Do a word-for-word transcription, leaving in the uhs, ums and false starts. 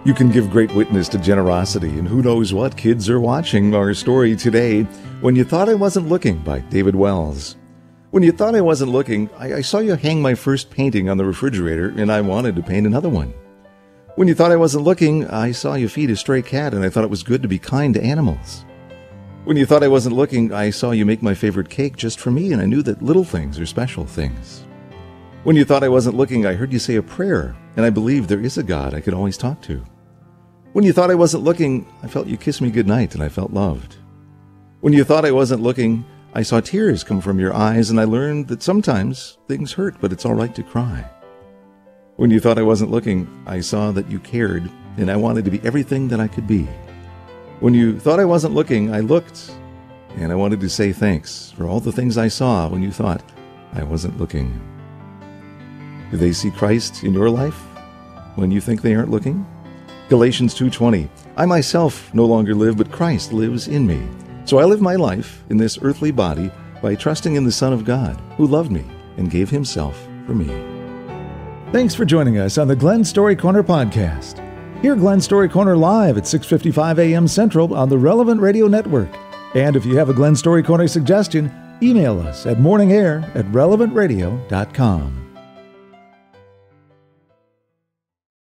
You can give great witness to generosity, and who knows what kids are watching our story today, When You Thought I Wasn't Looking by David Wells. When you thought I wasn't looking, I, I saw you hang my first painting on the refrigerator, and I wanted to paint another one. When you thought I wasn't looking, I saw you feed a stray cat, and I thought it was good to be kind to animals. When you thought I wasn't looking, I saw you make my favorite cake just for me, and I knew that little things are special things. When you thought I wasn't looking, I heard you say a prayer, and I believed there is a God I could always talk to. When you thought I wasn't looking, I felt you kiss me goodnight, and I felt loved. When you thought I wasn't looking, I saw tears come from your eyes, and I learned that sometimes things hurt, but it's all right to cry. When you thought I wasn't looking, I saw that you cared, and I wanted to be everything that I could be. When you thought I wasn't looking, I looked, and I wanted to say thanks for all the things I saw when you thought I wasn't looking. Do they see Christ in your life when you think they aren't looking? Galatians two twenty, I myself no longer live, but Christ lives in me. So I live my life in this earthly body by trusting in the Son of God, who loved me and gave himself for me. Thanks for joining us on the Glenn Story Corner podcast. Hear Glenn Story Corner live at six fifty-five a.m. Central on the Relevant Radio Network. And if you have a Glenn Story Corner suggestion, email us at morningair at relevant radio dot com.